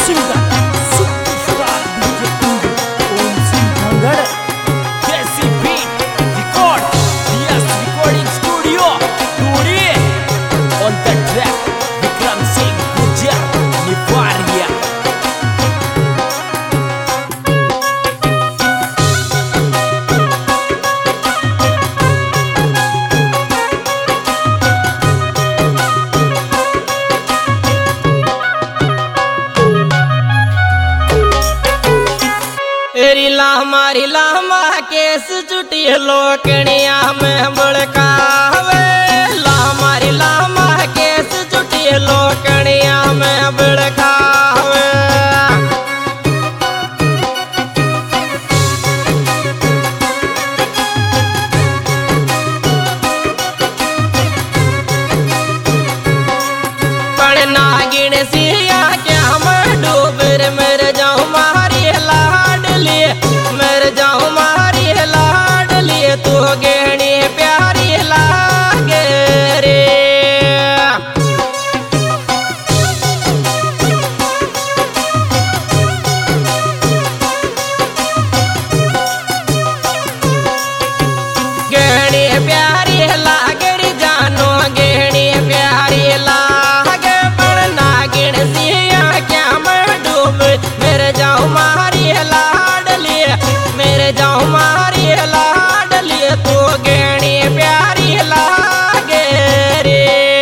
हमारी लामा केस जुटी लोकनिया में बड़कावे। हमारी लामा केस जुटी लोकनिया में बड़कावे। पण नागिन सिया क्या मैं डूबर मर जाऊं मारी लाडली, मर जाऊं मारी लाडली, तू गहनी प्यारी लागे रे। गहनी प्यारी लागे रे जानो, गहनी प्यारी लागे। पण नागिन सिया क्या मैं डूब मर जाऊं मारी लाडली, मेरे जाऊं मारी लाडली, तू गहनी प्यारी लागे रे।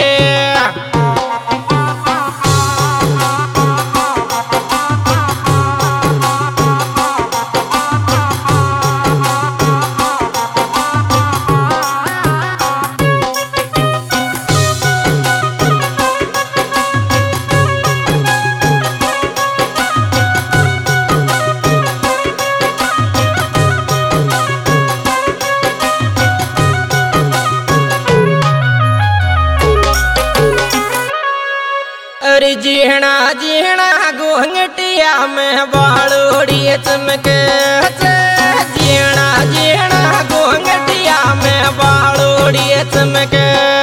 अरे जीना जीना घूंघटिया में बालोड़ी चमके, जीना जीना घूंघटिया में बालोड़ी चमके।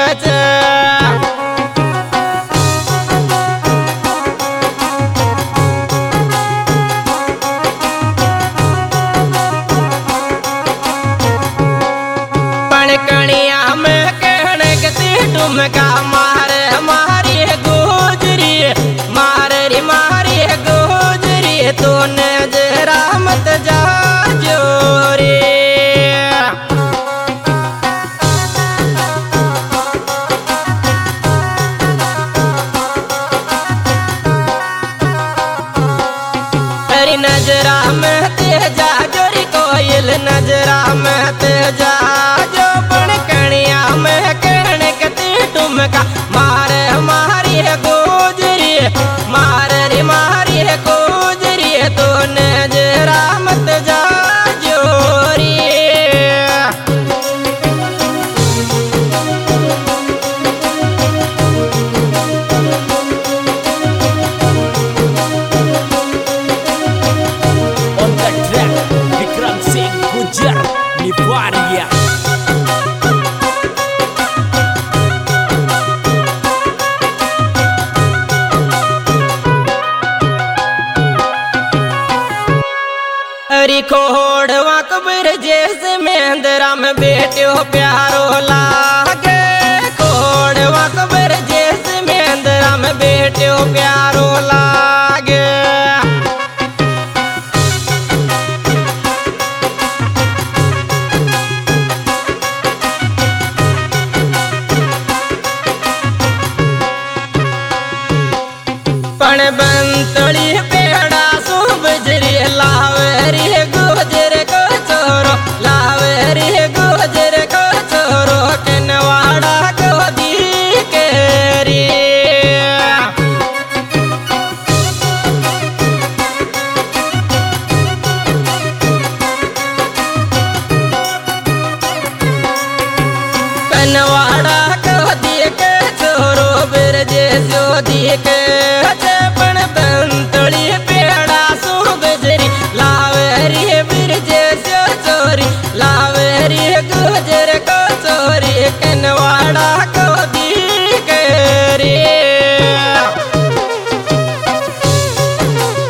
पणकनिया में कहने ठुमका मारे मारी गुजरी, मारे रे मारी गुजरी, तू नजरा मत जा जोरे। अरे नजरा में ते जा जोरी कोयल, नजरा में ते जा जो। पणकनिया में कहने ठुमका मारे मारी गुजरी, मारे रे मारी गुजरी, तो नजरा मत जा जोरी। On the track, Vikram Singh Gujar Nivaria. हरी खोड़वा कबर जैसे मेहंदरा में बेटियो प्यारो लागे। खोड़वा कबर जैसे मेहंदरा में बेटियो प्यारो लागे। पण बंतली पेड़ा सो बजरी लावे रे गुजर को छोरो, लावे रे गुजर को छोरो, कनवाड़ा को दी के रे। कनवाड़ा को दी के छोरो, बिरजे सो दी के। पण बंतली पेड़ा सो बजरी लावे रे बिरजे सो चोरी, लावे रे गुजर को चोरी, कनवाड़ा को दी के रे।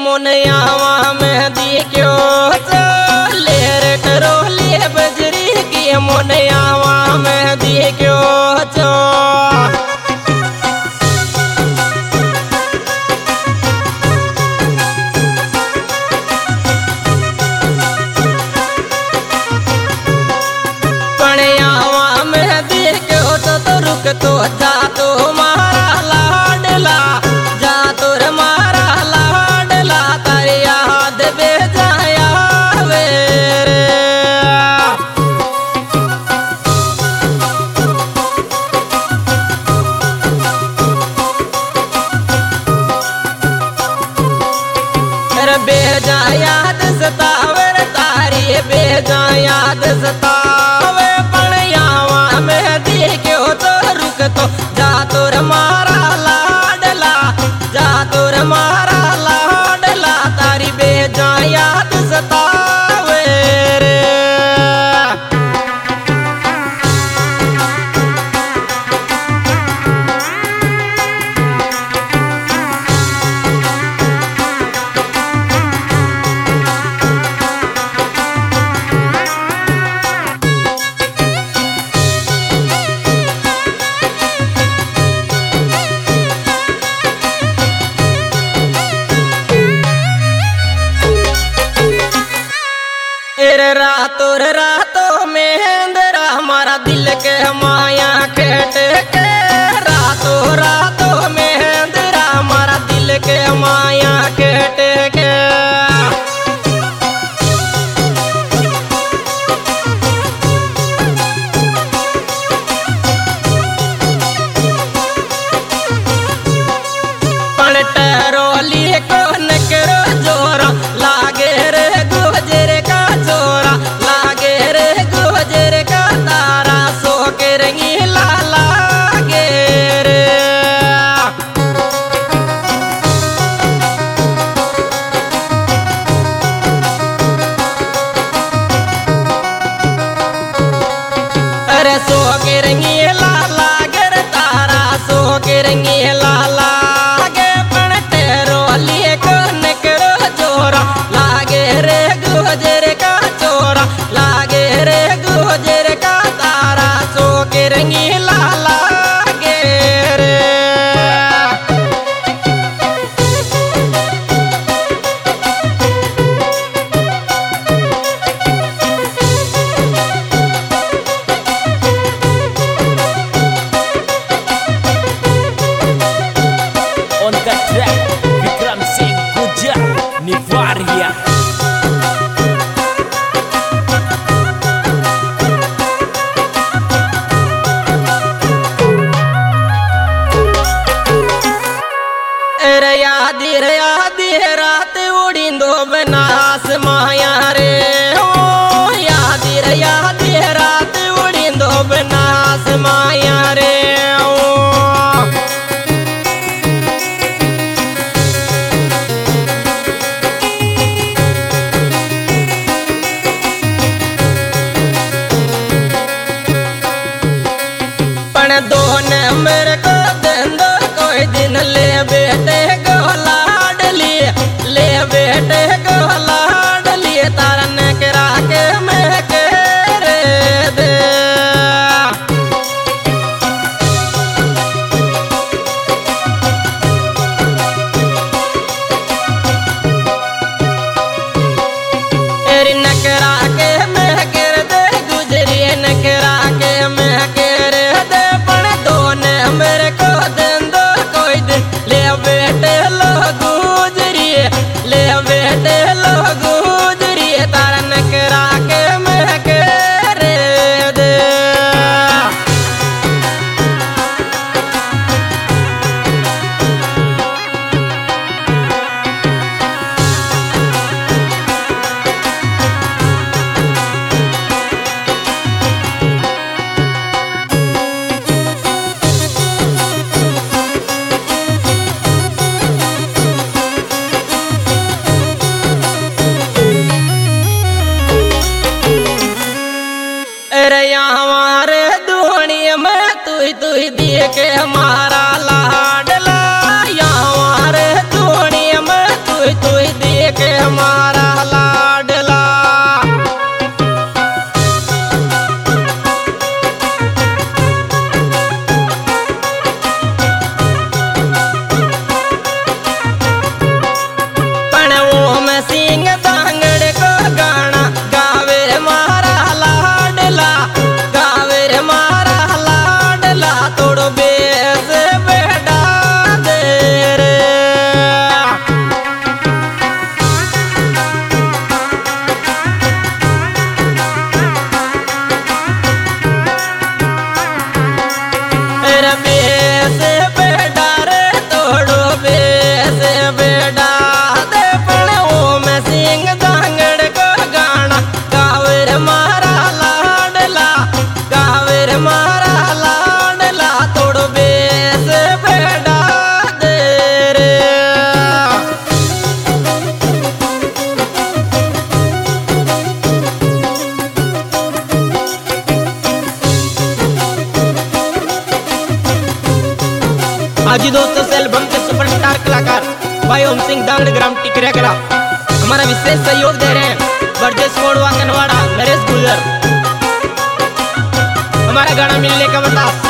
मुनियावा में दिखो लेर करो ले बजरी की मुनियावा में दिखो चो पणियावा में दिखो तो रुक तो जा तो मारा लाडला जा तो मारा लाडला तारी याद बेजाया वेरे बेजा याद सतावर तारी बेजा याद सतावे पणियावा में दिखो तो रुक तो जा तो मारा लाडला जा तो मारा लाडला तारी बेजा याद सतावे रे रातों में अंधेरा हमारा दिल के माया खेट के रातों में अंधेरा हमारा दिल के माया खेट के पलटरोली को नकरो जोरा लागे रे गुजर का जोरा लागे रे गुजर का तारा सो के रंगीला लागे रे अरे सो के रंगीला लागे रे तारा सो के रंगीला लागे पलटरोली को नकरो जोरा लागे रे गुजर का चोरा लागे रे गुजर का तारा सो के रंगीला लागे रे On the track, Vikram Singh Gujar, Nivaria. रे यादी रात उड़ींदो बनास माया रे ओ यादी रात उड़ींदो बनास माया रे ओ पण दो नंबर को दंदो कोई दिन ले बेटे को लाडली ले बेटे को लाडली तारा ने करा के मैं करे दे एरी नकरा के मैं कर दे गुजरी नकरा के मैं कर दे पण दो नंबर को दंदो कोई दिन ले बेटे लो गुजरी ले बेटे लो गुजरी तारा नकरा के मैं कर दे जी दोस्तों से एल्बम के सुपरस्टार कलाकार भाई ओम सिंह दांगड़ ग्राम टिकरिया कला हमारा विशेष सहयोग दे रहे हैं। बरजेश कोड़वा कनवाड़ा नरेश गुजर। हमारा गाना मिलने का बता